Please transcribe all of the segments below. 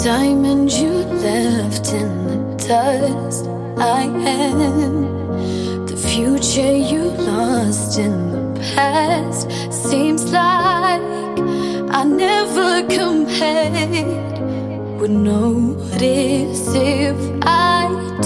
diamond you left in the dust. I am the future you lost in the past. Seems like I never compared. Would notice if I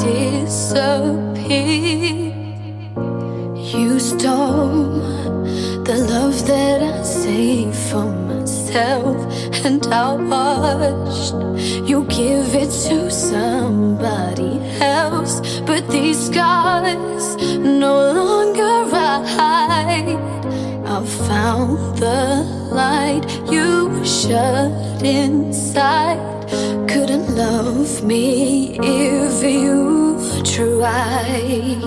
disappear. You stole the love that I saved for myself, and I watched you give it to somebody else. But these scars no longer hide. I found the light you shut inside. Couldn't love me if you tried.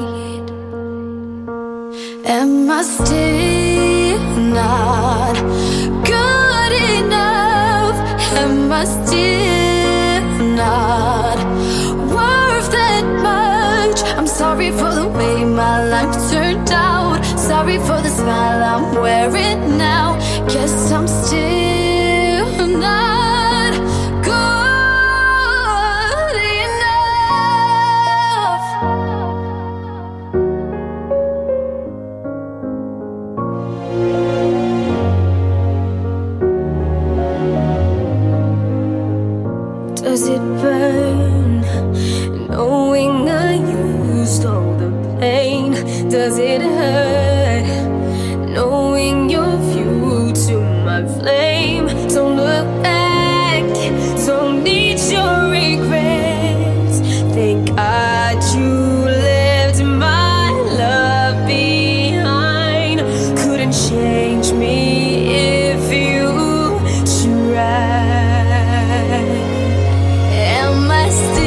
Am I still not good enough? Am I still not worth that much? I'm sorry for the way my life turned out. Sorry for the smile I'm wearing now. Guess I'm still not good enough. Does it burn knowing I used all the pain? Does it hurt knowing you're viewed to my flame? Don't look back, don't need your regrets. Thank God you left my love behind. Couldn't change me if you tried. Am I still